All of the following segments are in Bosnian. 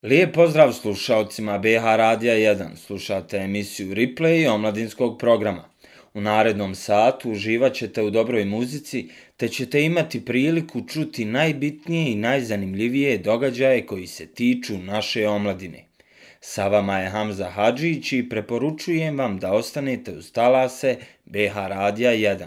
Lijep pozdrav slušalcima BH Radija 1. Slušate emisiju Replay omladinskog programa. U narednom satu uživat ćete u dobroj muzici, te ćete imati priliku čuti najbitnije i najzanimljivije događaje koji se tiču naše omladine. Sa vama je Hamza Hadžić i preporučujem vam da ostanete uz talase BH Radija 1.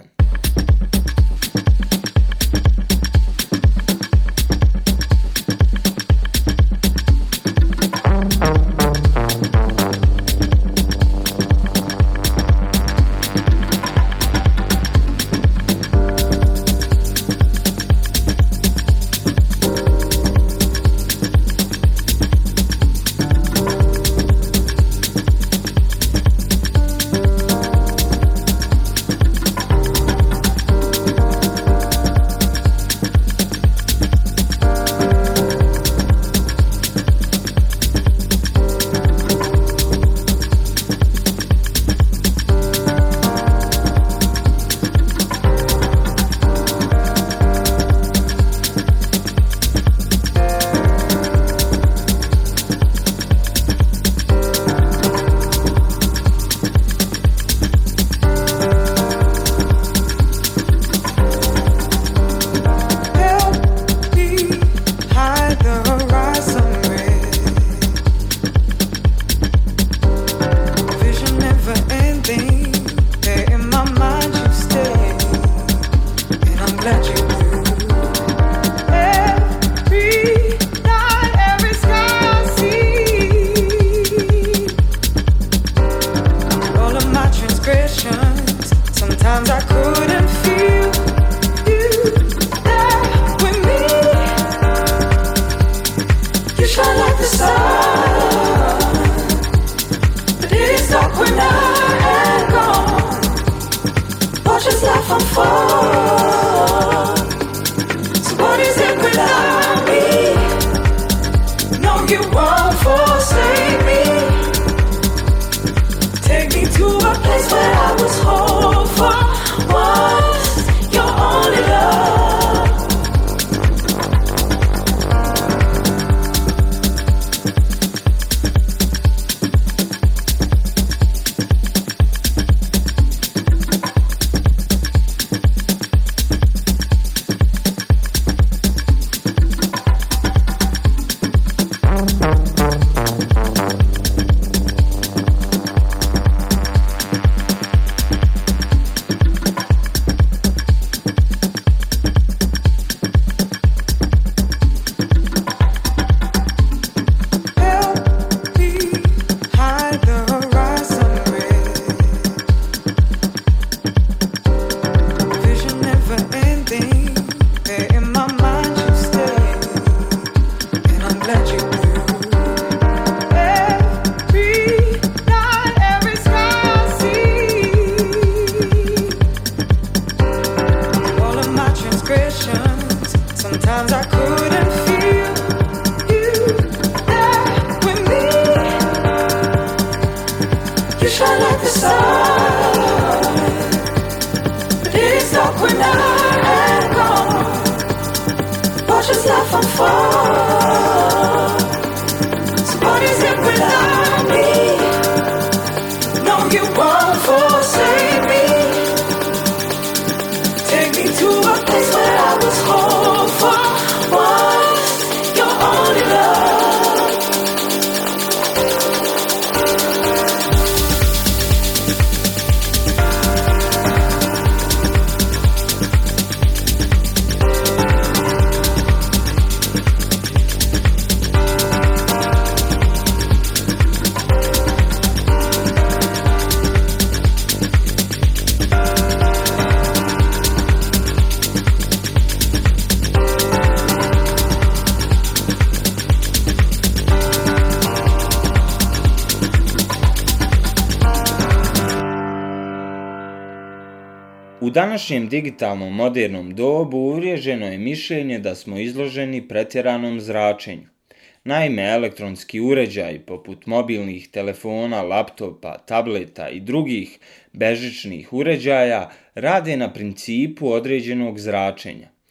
U današnjem digitalnom modernom dobu uvriježeno je mišljenje da smo izloženi pretjeranom zračenju. Naime, elektronski uređaji poput mobilnih telefona, laptopa, tableta i drugih bežičnih uređaja rade na principu određenog zračenja.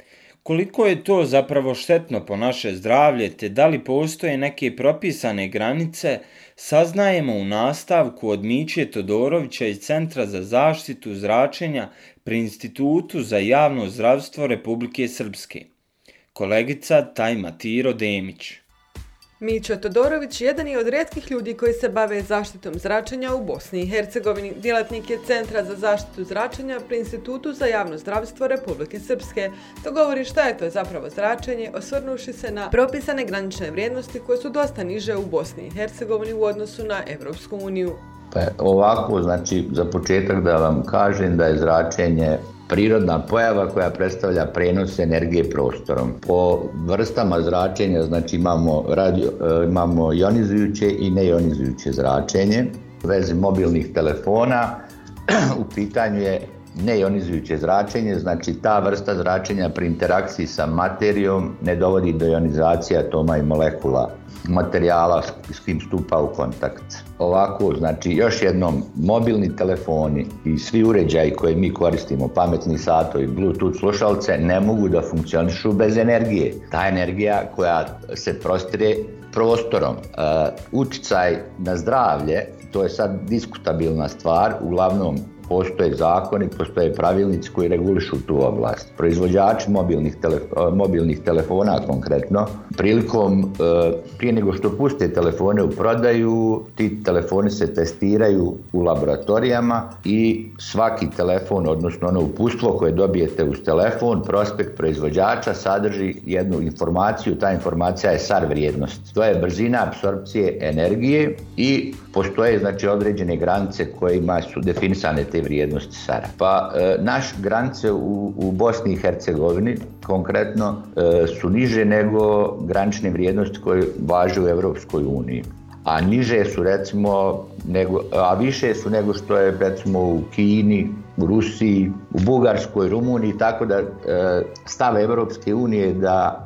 Koliko je to zapravo štetno po naše zdravlje, te da li postoje neke propisane granice, saznajemo u nastavku od Miće Todorovića iz Centra za zaštitu zračenja pri Institutu za javno zdravstvo Republike Srpske. Kolegica Tajma Tiro Demić. Mićo Todorović jedan je od rijetkih ljudi koji se bave zaštitom zračenja u Bosni i Hercegovini. Djelatnik je Centra za zaštitu zračenja pri Institutu za javno zdravstvo Republike Srpske. To govori šta je to zapravo zračenje, osvrnuši se na propisane granične vrijednosti koje su dosta niže u Bosni i Hercegovini u odnosu na Evropsku uniju. Pa ovako, znači, za početak da vam kažem da je zračenje prirodna pojava koja predstavlja prenos energije prostorom. Po vrstama zračenja, znači imamo ionizujuće i neionizujuće zračenje. U vezi mobilnih telefona u pitanju je neionizujuće zračenje, znači ta vrsta zračenja pri interakciji sa materijom ne dovodi do ionizacije atoma i molekula materijala s kim stupa u kontakt. Ovako, znači još jednom, mobilni telefoni i svi uređaji koje mi koristimo, pametni satovi, Bluetooth slušalce, ne mogu da funkcionišu bez energije. Ta energija koja se prostire prostorom. Uticaj na zdravlje, to je sad diskutabilna stvar, uglavnom postoje zakoni, postoje pravilnici koji regulišu tu oblast. Proizvođači mobilnih telefona konkretno, prije nego što puste telefone u prodaju, ti telefoni se testiraju u laboratorijama i svaki telefon, odnosno ono uputstvo koje dobijete uz telefon, prospekt proizvođača sadrži jednu informaciju, ta informacija je SAR vrijednost. To je brzina apsorpcije energije i postoje znači određene granice kojima su definisane te vrijednosti SAR-a. Pa naše granice u Bosni i Hercegovini konkretno su niže nego granične vrijednosti koje važe u Evropskoj uniji. A niže su više su nego što je recimo u Kini, u Rusiji, u Bugarskoj, Rumuniji, tako da stav Evropske unije da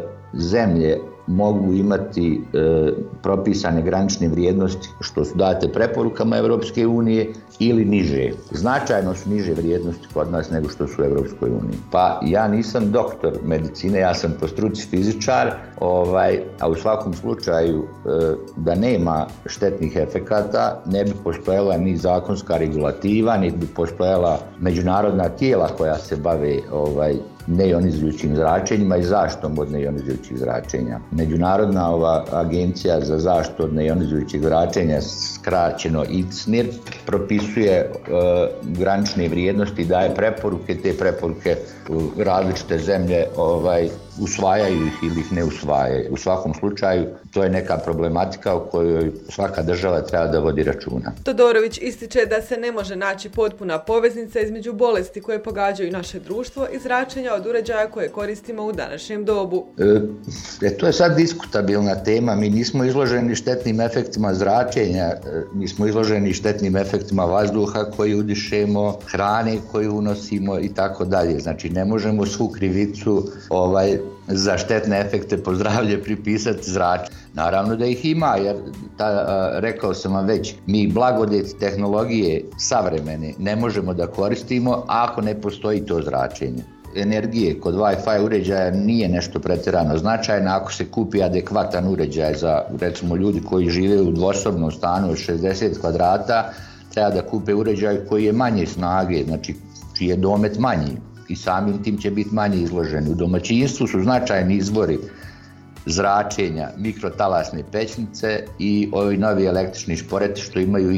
zemlje mogu imati propisane granične vrijednosti što su date preporukama Evropske unije ili niže. Značajno su niže vrijednosti kod nas nego što su u Evropskoj uniji. Pa ja nisam doktor medicine, ja sam po struci fizičar, a u svakom slučaju da nema štetnih efekata ne bi postojala ni zakonska regulativa, ni bi postojala međunarodna tijela koja se bave neionizujućim zračenjima i zaštitom od neionizujućih zračenja. Međunarodna agencija za zaštitu od neionizujućih zračenja, skraćeno ICNIR, propisuje granične vrijednosti, daje preporuke, te preporuke različite zemlje usvajaju ih ili ih ne usvajaju. U svakom slučaju to je neka problematika o kojoj svaka država treba da vodi računa. Todorović ističe da se ne može naći potpuna poveznica između bolesti koje pogađaju naše društvo i zračenja od uređaja koje koristimo u današnjem dobu. To je sad diskutabilna tema. Mi nismo izloženi štetnim efektima zračenja, mi smo izloženi štetnim efektima vazduha koji udišemo, hrane koju unosimo i tako dalje. Znači ne možemo svu krivicu za štetne efekte po zdravlje pripisati zračenju. Naravno da ih ima, jer rekao sam vam već, mi blagodeti tehnologije savremene ne možemo da koristimo ako ne postoji to zračenje. Energije kod Wi-Fi uređaja nije nešto pretjerano značajno ako se kupi adekvatan uređaj za recimo ljudi koji žive u dvosobnom stanu od 60 kvadrata, treba da kupe uređaj koji je manje snage, znači čiji je domet manji i samim tim će biti manje izloženi. U domaćinstvu su značajni izvori zračenja mikrotalasne pećnice i ovi novi električni šporeti što imaju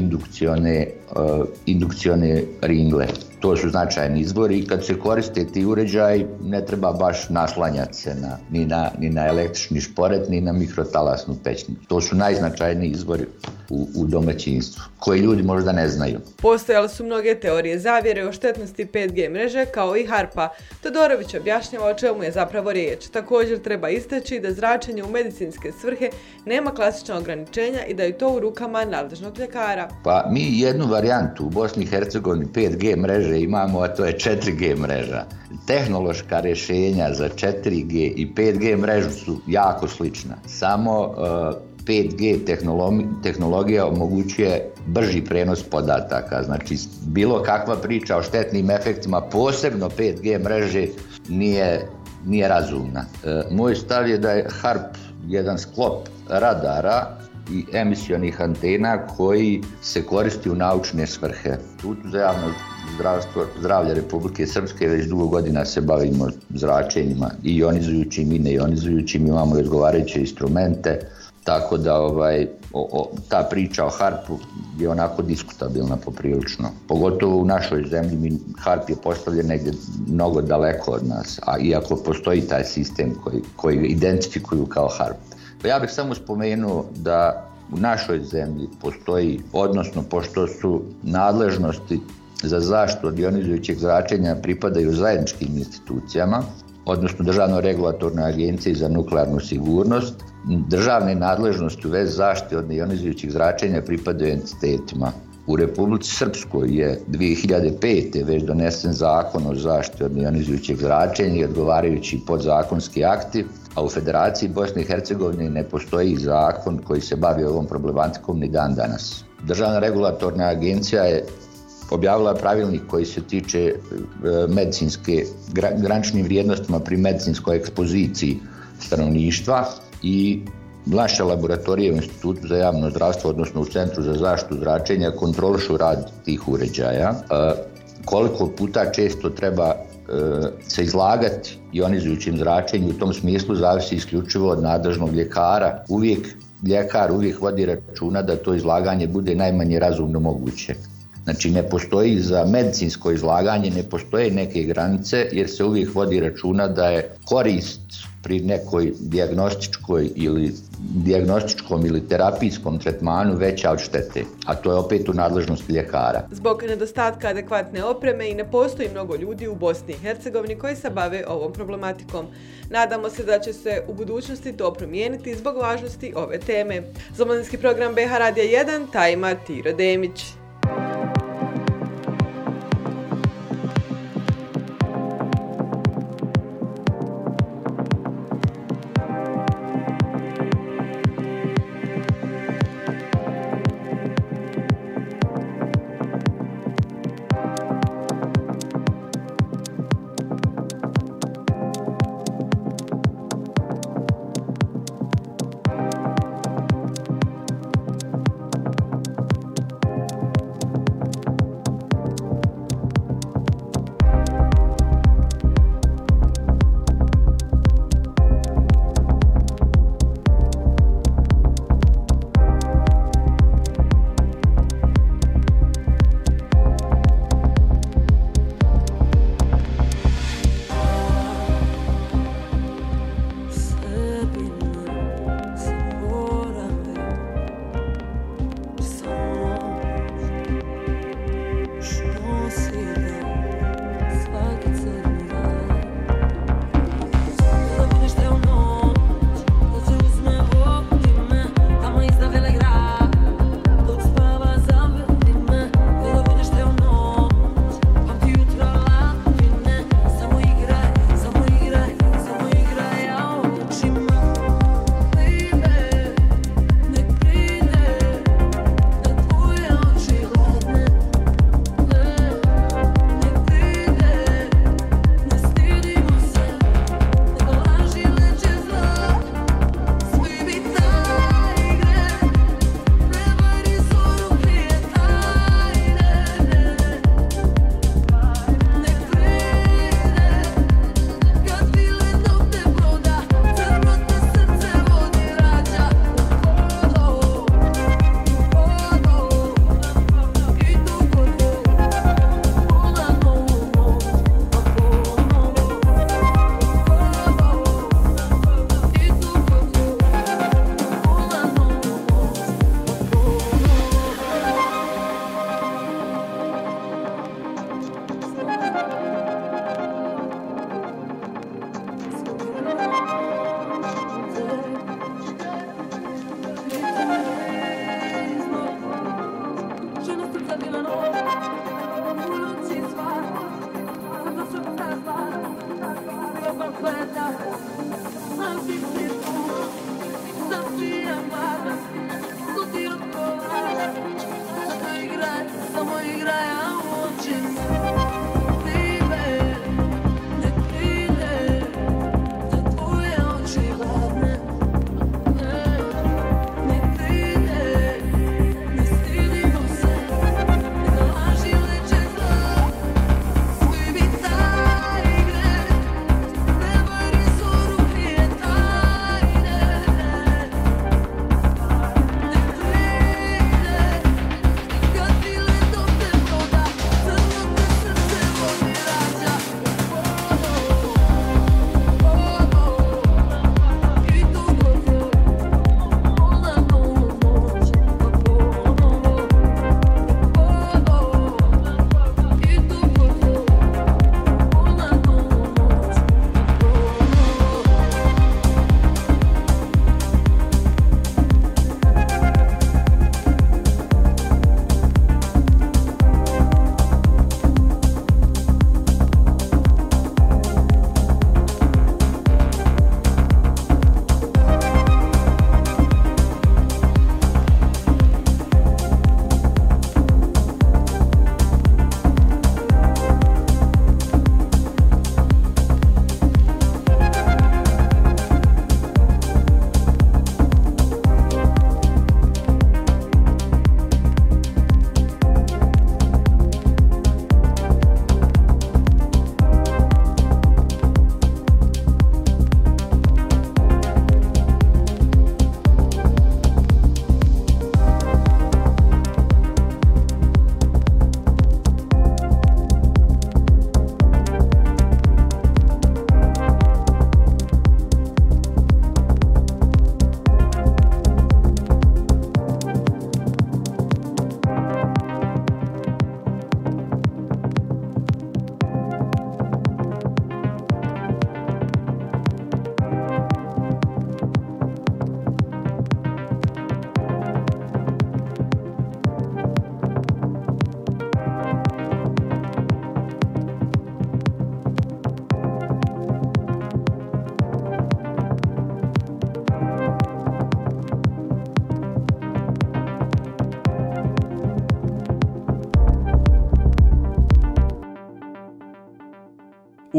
indukcione ringle. To su značajni izvori i kad se koriste ti uređaji ne treba baš naslanjati se ni na električni šporet ni na mikrotalasnu pećnicu. To su najznačajniji izvori u domaćinstvu koji ljudi možda ne znaju. Postojale su mnoge teorije zavjere o štetnosti 5G mreže kao i HARP-a. Todorović objašnjava o čemu je zapravo riječ. Također treba istaći da zračenje u medicinske svrhe nema klasična ograničenja i da je to u rukama nadležnog ljekara. Pa mi jednu varijantu u Bosni i Hercegovini 5G mreže imamo, a to je 4G mreža. Tehnološka rješenja za 4G i 5G mrežu su jako slična. Samo 5G tehnologija omogućuje brži prenos podataka. Znači, bilo kakva priča o štetnim efektima, posebno 5G mreže, nije razumna. Moj stav je da je HARP jedan sklop radara i emisionih antena koji se koristi u naučne svrhe. Institutu za javno zdravlje Republike Srpske već dugo godina se bavimo zračenjima i ionizujućim i neionizujućim, imamo odgovarajuće instrumente, tako da ta priča o HARP-u je onako diskutabilna poprilično. Pogotovo u našoj zemlji HARP je postavljen negdje mnogo daleko od nas, a iako postoji taj sistem koji identifikuju kao HARP. Ja bih samo spomenuo da u našoj zemlji postoji, odnosno pošto su nadležnosti za zaštitu od ionizujućeg zračenja pripadaju zajedničkim institucijama, odnosno Državnoj regulatornoj agenciji za nuklearnu sigurnost, državne nadležnosti u vezi zaštite od ionizujućih zračenja pripadaju entitetima. U Republici Srpskoj je 2005. već donesen zakon o zaštiti od ionizujućeg zračenja i odgovarajući podzakonski akti, a u Federaciji Bosne i Hercegovine ne postoji zakon koji se bavi ovom problematikom ni dan danas. Državna regulatorna agencija je objavila pravilnik koji se tiče medicinske graničnim vrijednostima pri medicinskoj ekspoziciji stanovništva i naše laboratorije u Institutu za javno zdravstvo, odnosno u Centru za zaštitu zračenja, kontrolišu rad tih uređaja. Koliko puta često treba se izlagati ionizujućim zračenju, u tom smislu zavisi isključivo od nadležnog ljekara. Ljekar uvijek vodi računa da to izlaganje bude najmanje razumno moguće. Znači ne postoji za medicinsko izlaganje, ne postoje neke granice jer se uvijek vodi računa da je korist pri nekoj dijagnostičkom ili terapijskom tretmanu veća od štete, a to je opet u nadležnosti ljekara. Zbog nedostatka adekvatne opreme i ne postoji mnogo ljudi u Bosni i Hercegovini koji se bave ovom problematikom. Nadamo se da će se u budućnosti to promijeniti zbog važnosti ove teme. Za omladinski program BH Radija 1 tajma Tiro Demić.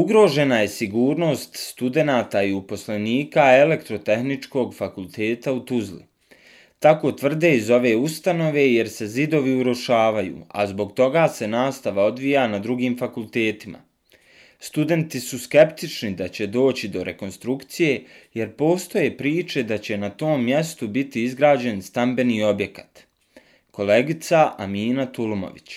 Ugrožena je sigurnost studenata i uposlenika Elektrotehničkog fakulteta u Tuzli. Tako tvrde iz ove ustanove jer se zidovi urušavaju, a zbog toga se nastava odvija na drugim fakultetima. Studenti su skeptični da će doći do rekonstrukcije jer postoje priče da će na tom mjestu biti izgrađen stambeni objekat. Kolegica Amina Tulumović.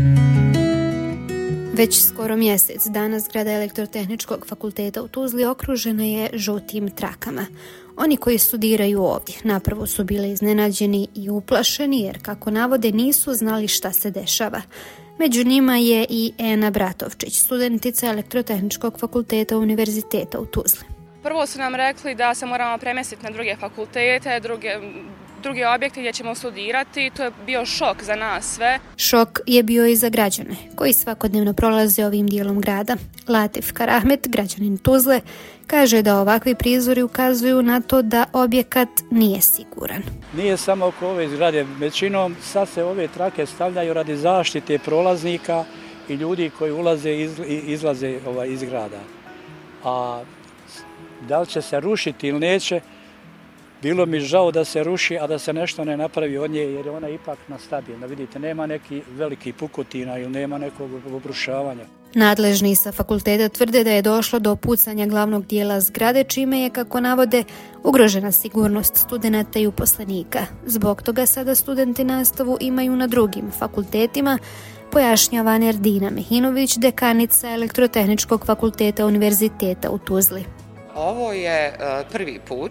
Već skoro mjesec dana zgrada Elektrotehničkog fakulteta u Tuzli okružena je žutim trakama. Oni koji studiraju ovdje napravo su bili iznenađeni i uplašeni jer, kako navode, nisu znali šta se dešava. Među njima je i Ena Bratovčić, studentica Elektrotehničkog fakulteta Univerziteta u Tuzli. Prvo su nam rekli da se moramo premjestiti na druge fakultete, druge objekte gdje ćemo studirati. To je bio šok za nas sve. Šok je bio i za građane koji svakodnevno prolaze ovim dijelom grada. Latif Karahmet, građanin Tuzle, kaže da ovakvi prizori ukazuju na to da objekat nije siguran. Nije samo oko ove zgrade, većinom sad se ove trake stavljaju radi zaštite prolaznika i ljudi koji ulaze i izlaze iz grada. A da li će se rušiti ili neće, bilo mi žao da se ruši, a da se nešto ne napravi od nje, jer je ona ipak stabilna. Vidite, nema neki veliki pukotina ili nema nekog obrušavanja. Nadležni sa fakulteta tvrde da je došlo do pucanja glavnog dijela zgrade, čime je, kako navode, ugrožena sigurnost studenata i uposlenika. Zbog toga sada studenti nastavu imaju na drugim fakultetima, pojašnjava Nerdina Mihinović, dekanica Elektrotehničkog fakulteta Univerziteta u Tuzli. Ovo je prvi put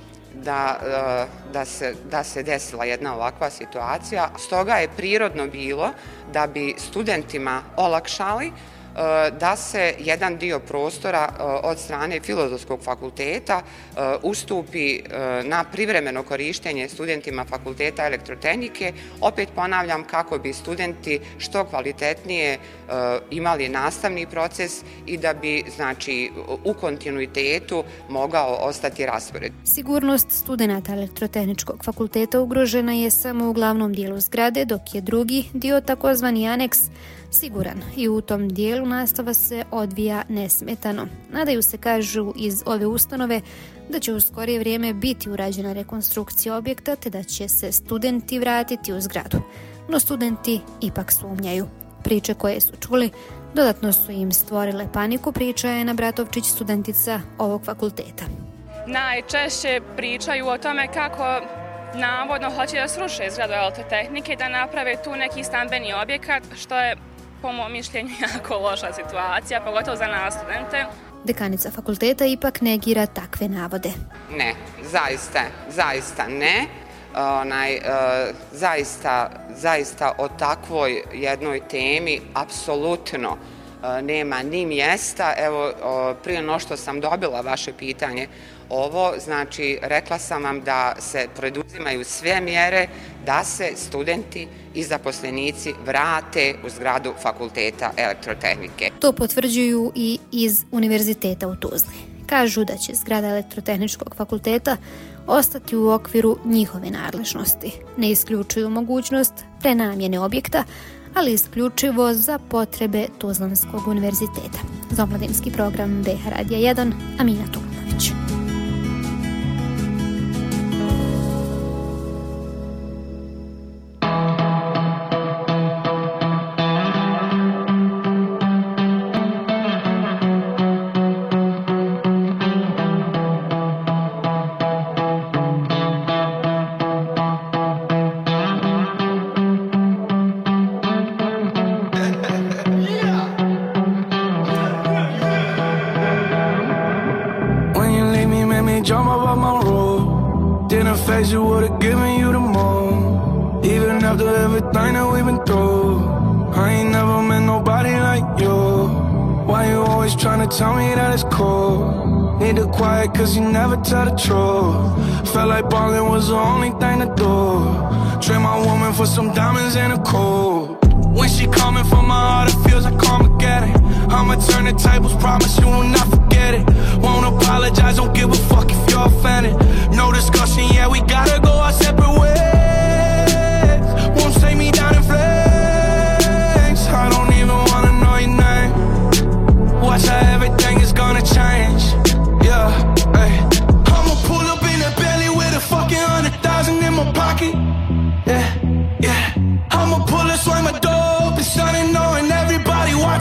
da se desila jedna ovakva situacija. Stoga je prirodno bilo da bi studentima olakšali da se jedan dio prostora od strane Filozofskog fakulteta ustupi na privremeno korištenje studentima Fakulteta elektrotehnike. Opet ponavljam, kako bi studenti što kvalitetnije imali nastavni proces i da bi, znači, u kontinuitetu mogao ostati raspored. Sigurnost studenata Elektrotehničkog fakulteta ugrožena je samo u glavnom dijelu zgrade, dok je drugi dio, takozvani aneks, siguran i u tom dijelu nastava se odvija nesmetano. Nadaju se, kažu iz ove ustanove, da će u skorije vrijeme biti urađena rekonstrukcija objekta te da će se studenti vratiti u zgradu. No studenti ipak sumnjaju. Priče koje su čuli dodatno su im stvorile paniku, priča je Ena Bratovčić, studentica ovog fakulteta. Najčešće pričaju o tome kako navodno hoće da sruše zgradu elektrotehnike i da naprave tu neki stambeni objekat, što je po mom mišljenju jako loša situacija, pogotovo za nas studente. Dekanica fakulteta ipak negira takve navode. Ne, zaista ne. Zaista o takvoj jednoj temi apsolutno nema ni mjesta. Evo, prije no što sam dobila vaše pitanje ovo, znači rekla sam vam da se preduzimaju sve mjere da se studenti i zaposlenici vrate u zgradu Fakulteta elektrotehnike. To potvrđuju i iz Univerziteta u Tuzli. Kažu da će zgrada Elektrotehničkog fakulteta ostati u okviru njihove nadležnosti. Ne isključuju mogućnost prenamjene objekta, ali isključivo za potrebe Tuzlanskog univerziteta. Za omladinski program BH Radija 1, Amina Tulumović. You would've given you the moon, even after everything that we've been through. I ain't never met nobody like you. Why you always trying to tell me that it's cool? Need to quiet cause you never tell the truth. Felt like ballin' was the only thing to do. Trade my woman for some diamonds and a cool. When she coming from my heart, it feels like Armageddon. I'ma turn the tables, promise you will not forget it. Won't apologize, don't give a fuck if you're offended. No discussion, yeah, we gotta go our separate ways. Won't take me down in flames. I don't even wanna know your name. Watch how everything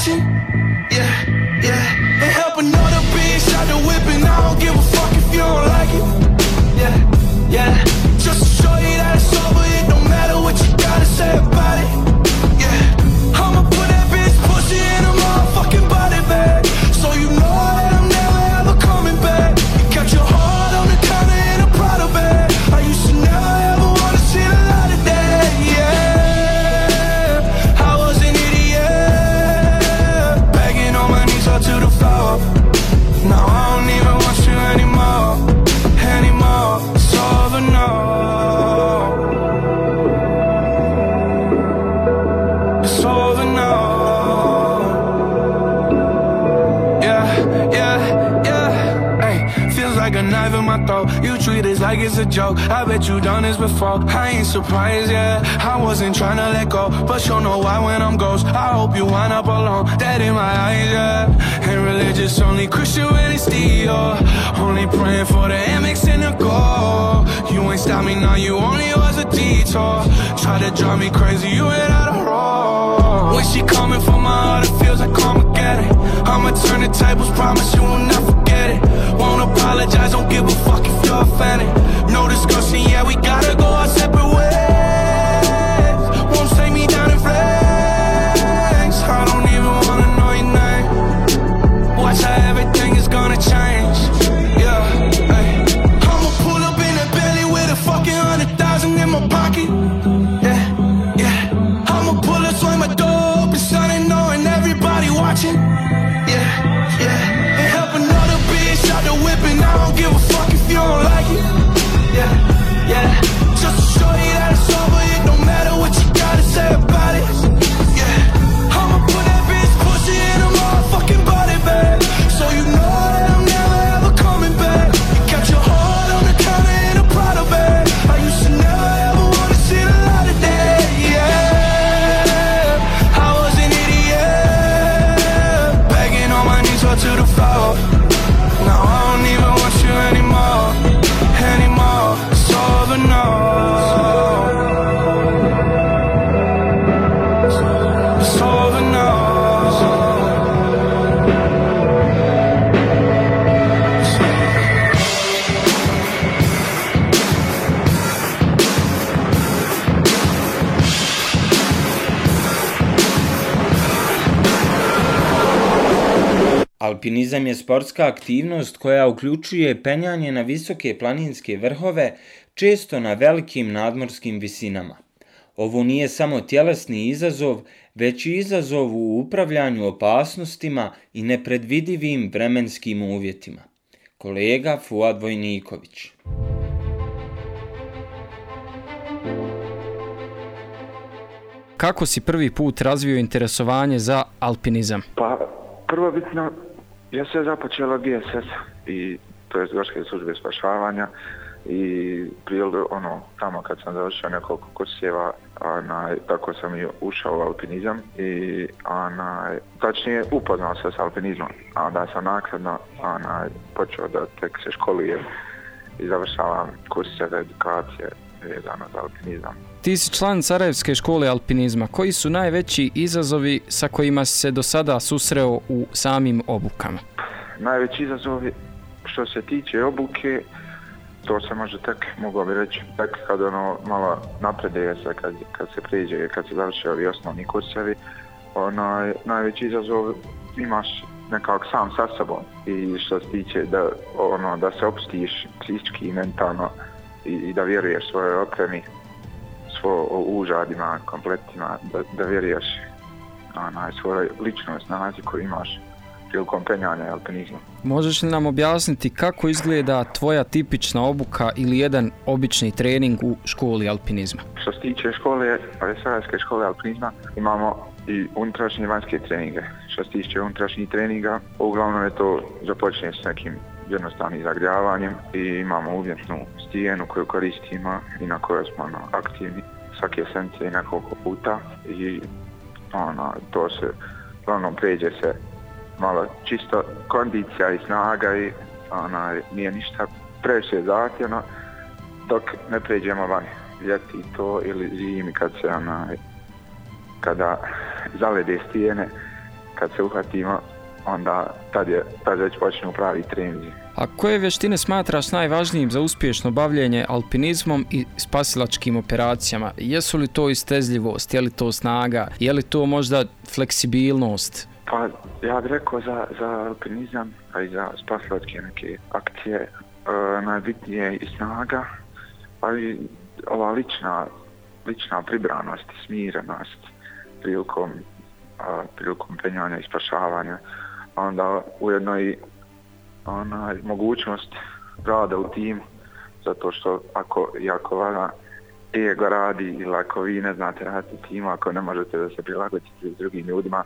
watching. Yeah, yeah. And help another bitch out the whip, and I don't give a fuck if you don't like it. Yeah, yeah. Just to show you that it's over, it don't matter what you gotta say about it. Yeah, I'ma put that bitch pussy in a motherfucking body bag, so you know that I'm never ever coming back. You kept your heart on the counter in a Prada bag. I used to never ever wanna see the light of day. Yeah, I was an idiot, begging on my knees up to the floor. Now I don't even want you anymore, anymore. It's over now. It's over now. Yeah, yeah, yeah. Hey, feels like a knife in my throat. You treat it like it's a joke. I bet you done this before. I ain't surprised, yeah. I wasn't trying to let go, but you know why when I'm ghost. I hope you wind up alone, dead in my eyes, yeah. Ain't religious, only Christian when it's Dior. Only praying for the Amex and the gold. You ain't stop me now, you only was a detour. Try to drive me crazy, you hit out a roll. When she coming for my heart, it feels like Armageddon. I'ma turn the tables, promise you will never forget it. Won't apologize, don't give a fuck if you're offended. No discussion, yeah, we gotta go our separate ways. Won't take me down in flames. I don't even wanna know your name. Watch how everything is gonna change. Yeah, hey. I'ma pull up in that Bentley with a fucking 100,000 in my pocket. Yeah, yeah. I'ma pull up, swing my door open, sunny, knowing everybody watching. Yeah, yeah. And help another bitch out the whip, and I don't give a fuck if you don't like it. Yeah, yeah. Just to show you that it's over, it don't matter what you gotta say about it. Yeah, I'ma put that bitch pussy in a motherfucking body bag, so you know that I'm never ever coming back. You kept your heart on the counter in a Prada bag. I used to never ever wanna see the light of day. Yeah, I was an idiot, begging on my knees up to the floor. Now I don't even want you anymore, anymore. It's over now. It's over now. Alpinizam je sportska aktivnost koja uključuje penjanje na visoke planinske vrhove, često na velikim nadmorskim visinama. Ovo nije samo tjelesni izazov, već i izazov u upravljanju opasnostima i nepredvidivim vremenskim uvjetima. Kolega Fuad Vojniković. Kako si prvi put razvio interesovanje za alpinizam? Pa, prvobitno ja se započela GSS i to je Gorske službe spašavanja i tamo kad sam završio nekoliko kurseva, tako sam i ušao u alpinizam i tačnije upoznao se s alpinizmom, a onda sam naknadno počeo da tek se školujem i završavam kurseve edukacije vezano za alpinizam. Ti si član Sarajevske škole alpinizma. Koji su najveći izazovi sa kojima si se do sada susreo u samim obukama? Najveći izazovi što se tiče obuke, to se može tek, mogao bi reći, tek kad malo napredeje se, kad se prijeđe, kad se završe ovi osnovni kursevi, najveći izazov imaš nekako sam sa sobom i što se tiče da se opustiš psihički i mentalno i da vjeruješ svojoj opremi, užadima, kompletima, da vjeruješ svojoj ličnoj snazi koju imaš prilikom penjanja i alpinizma. Možeš li nam objasniti kako izgleda tvoja tipična obuka ili jedan obični trening u školi alpinizma? Što se tiče Sarajevske škole alpinizma, imamo i unutrašnje i vanjske treninge. Što se tiče unutrašnjih treninga, uglavnom je to započne s nekim jednostavnim zagrijavanjem i imamo uvjetnu stijenu koju koristimo i na kojoj smo aktivni svake sedmice i nekoliko puta i to se uglavnom pređe se malo čisto kondicija i snaga i nije ništa previše zahtjevno dok ne pređemo van ljeti to ili zimi kad se kada zalede stijene kad se uhvatimo, onda tad već počinju pravi treninzi. A koje vještine smatraš najvažnijim za uspješno bavljenje alpinizmom i spasilačkim operacijama? Jesu li to istezljivost, je li to snaga, je li to možda fleksibilnost? Pa ja bih rekao za alpinizam, a i za spasilačke neke akcije najbitnije je i snaga, ali ova lična pribranost i smirenost prilikom penjanja i spašavanja, a onda ujedno i mogućnost rada u timu, zato što ako vada ego radi ili ako vi ne znate raditi u timu, ako ne možete da se prilagodite s drugim ljudima,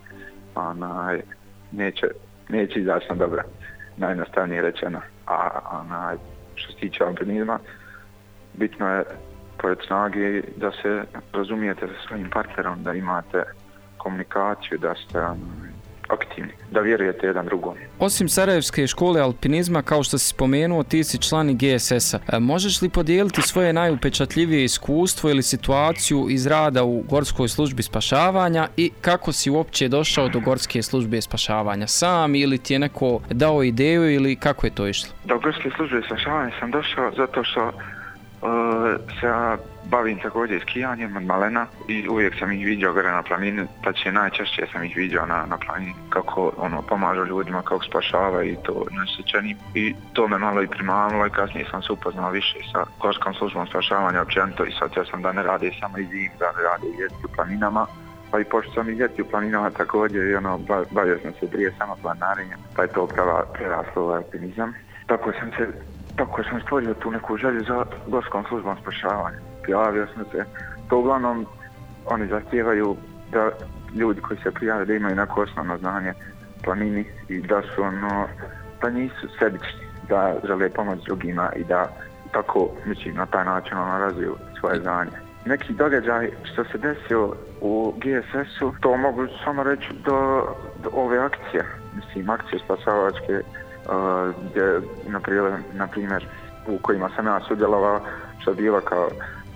neće izaći na dobro, najjednostavnije rečeno. A što se tiče alpinizma, bitno je pored snage da se razumijete sa svojim partnerom, da imate komunikaciju, da ste aktivni, da vjerujete jedan drugom. Osim Sarajevske škole alpinizma, kao što si spomenuo, ti si član i GSS-a. Možeš li podijeliti svoje najupečatljivije iskustvo ili situaciju iz rada u Gorskoj službi spašavanja i kako si uopće došao do Gorske službe spašavanja? Sam ili ti je neko dao ideju ili kako je to išlo? Do Gorske službe spašavanja sam došao zato što se ja bavim također skijanjem od malena i uvijek sam ih vidio gore na planini, tačnije najčešće sam ih vidio na planini kako pomažu ljudima, kako spašava i to nesrećenim. I to me malo i primamilo i kasnije sam se upoznao više sa Gorskom službom spašavanja općenito i sad sam da ne rade samo i zim, da ne rade i ljeti u planinama. Pa i pošto sam i ljeti u planinama također i bavio sam se prije samo planinarenjem, pa je to preraslo u alpinizam. Tako sam stvorio tu neku želju za Gorskom službom spašavanja. Prijavio sam se. To uglavnom oni zahtijevaju da ljudi koji se prijave da imaju neko osnovno znanje planini i da su da nisu sebični, da žele pomoći drugima i da tako, mislim, na taj način razviju svoje znanje. Neki događaj što se desio u GSS-u, to mogu samo reći do ove akcije. Mislim, akcije spasavačke, gdje, na primjer, u kojima sam ja sudjelovao, što je bilo kao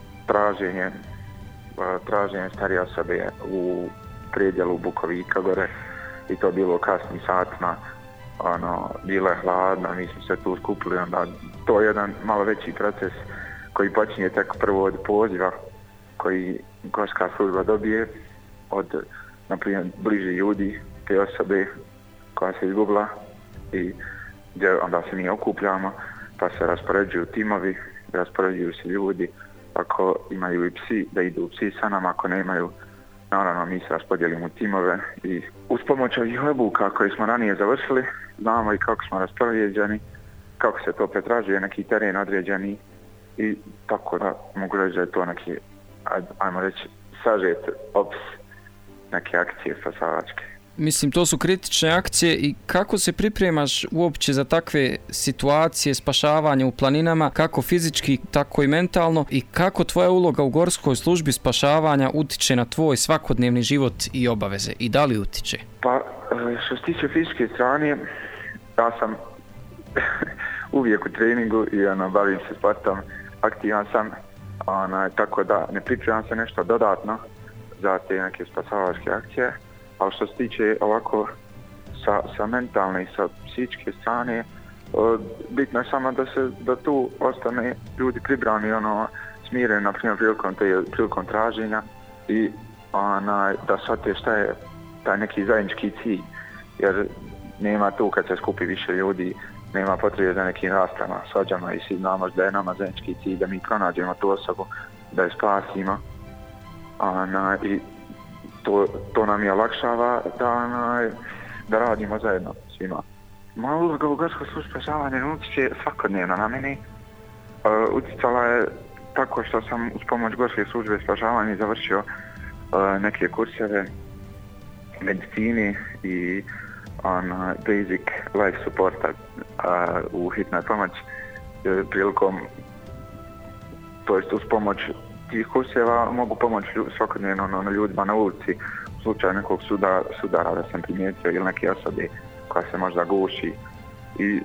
traženje starije osobe u predjelu Bukovika gore i to bilo u kasnim satima, bilo je hladno, mi smo se tu skupili, onda to je jedan malo veći proces koji počinje tek prvo od poziva koji Gorska služba dobije od, na primjer, bliži ljudi te osobe koja se izgubila i gdje onda se mi okupljamo, pa se raspoređuju timovi, raspoređuju se ljudi, ako imaju i psi, da idu psi sa nama, ako ne imaju, naravno mi se raspodijelimo u timove i uz pomoć ovih obuka koje smo ranije završili, znamo i kako smo raspoređeni, kako se to pretražuje, neki teren određeni i tako da mogu reći da je to neki, ajmo reći, sažet opis neke akcije spasavačke. Mislim, to su kritične akcije i kako se pripremaš uopće za takve situacije spašavanja u planinama, kako fizički, tako i mentalno i kako tvoja uloga u Gorskoj službi spašavanja utiče na tvoj svakodnevni život i obaveze i da li utiče? Pa, što se tiče fizičke strane, ja sam uvijek u treningu i bavim se sportom, aktivan sam, tako da ne pripremam se nešto dodatno za te neke spasavačke akcije. Ali što se tiče ovako sa mentalne i sa psihičke strane, bitno je samo da tu ostane ljudi pribrani, smireni, na primjer, prilikom traženja i da shvate šta je taj neki zajednički cilj. Jer nema tu kad se skupi više ljudi, nema potrebe za nekim raspravama, svađama i svi znamo da je nama zajednički cilj da mi pronađemo tu osobu, da je spasimo. I to nam je olakšava da radimo zajedno svima. Moja uloga u Gorskoj službi spašavanja ne utiče svakodnevno na meni. Uticala je tako što sam uz pomoć Gorske službe spašavanja završio neke kurseve medicini i basic life supporta u hitnoj pomoći prilikom, to jest uz pomoć tih kurseva mogu pomoći svakodnevno ljudima na ulici u slučaju nekog sudara da sam primijetio ili neke osobe koja se možda guši i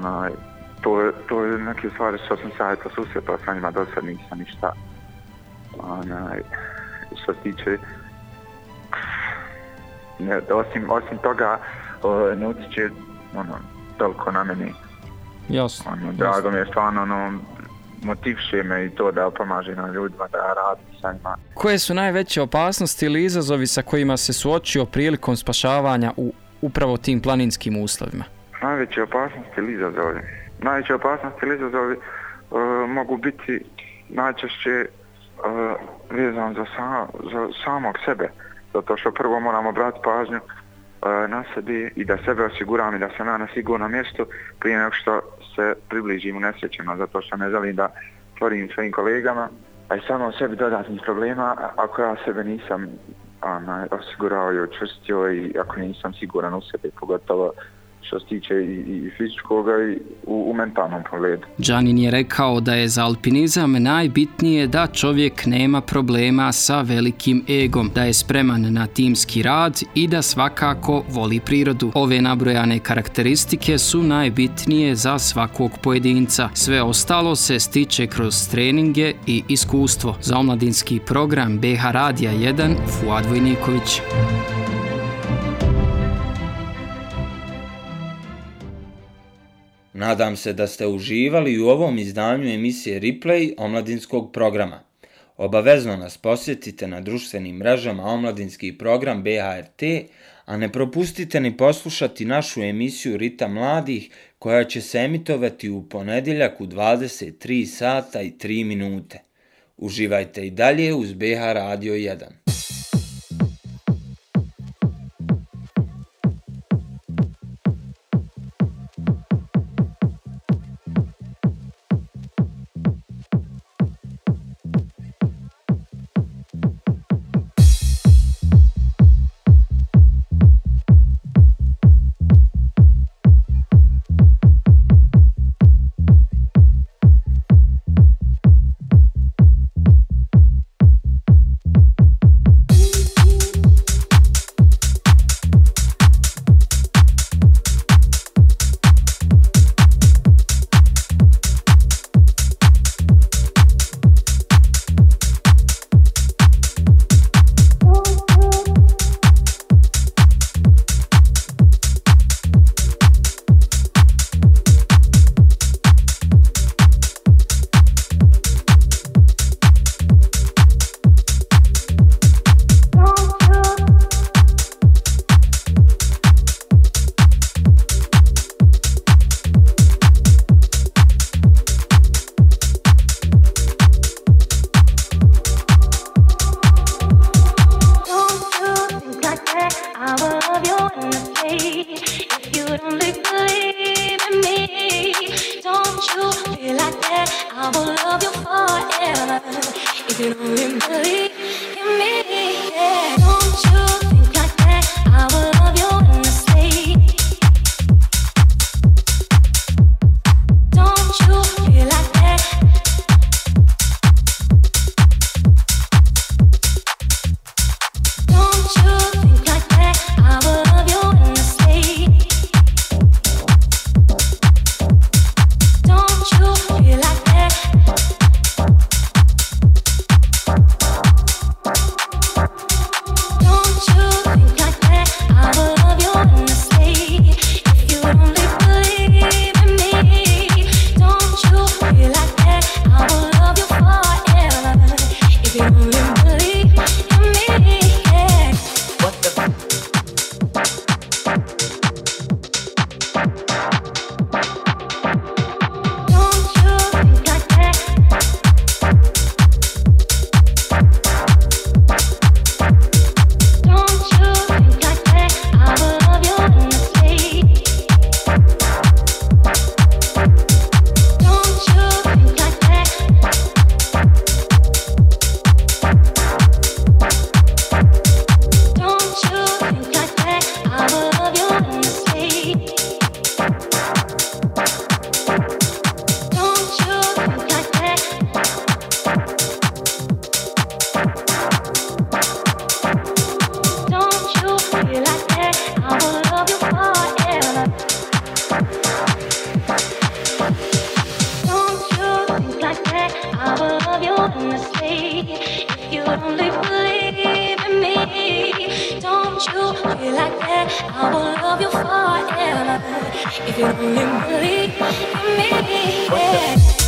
to je neke stvari što sam savjetno susretao sa njima, do sad nisam ništa. Što se tiče Osim toga, ne utječe toliko na meni. Jasno. Drago mi je stvarno, motiviše me i to da pomaže na ljudima, da radim sa njima. Koje su najveće opasnosti ili izazovi sa kojima se suočio prilikom spašavanja u upravo tim planinskim uslovima? Najveće opasnosti ili izazovi? Najveće opasnosti ili izazovi mogu biti najčešće vezan za samog sebe. Zato što prvo moramo brati pažnju na sebi i da sebe osiguram i da sam na sigurnom mjestu prije nego što se približim u nesrećama, zato što ne želim da stvorim svojim kolegama, a i samo sebi dodatnih problema ako ja sebe nisam osigurao i učvrstio i ako nisam siguran u sebi, pogotovo što se tiče i fizičkog i u mentalnom pogledu. Džanin je rekao da je za alpinizam najbitnije da čovjek nema problema sa velikim egom, da je spreman na timski rad i da svakako voli prirodu. Ove nabrojane karakteristike su najbitnije za svakog pojedinca. Sve ostalo se stiče kroz treninge i iskustvo. Za omladinski program BH Radija 1, Fuad Vojniković. Nadam se da ste uživali u ovom izdanju emisije Replay omladinskog programa. Obavezno nas posjetite na društvenim mrežama omladinski program BHRT, a ne propustite ni poslušati našu emisiju Ritam mladih koja će se emitovati u ponedjeljak u 23 sata i 3 minute. Uživajte i dalje uz BH Radio 1. If you only believe in me, don't you feel like that, I will love you forever. If you only believe in me, yeah.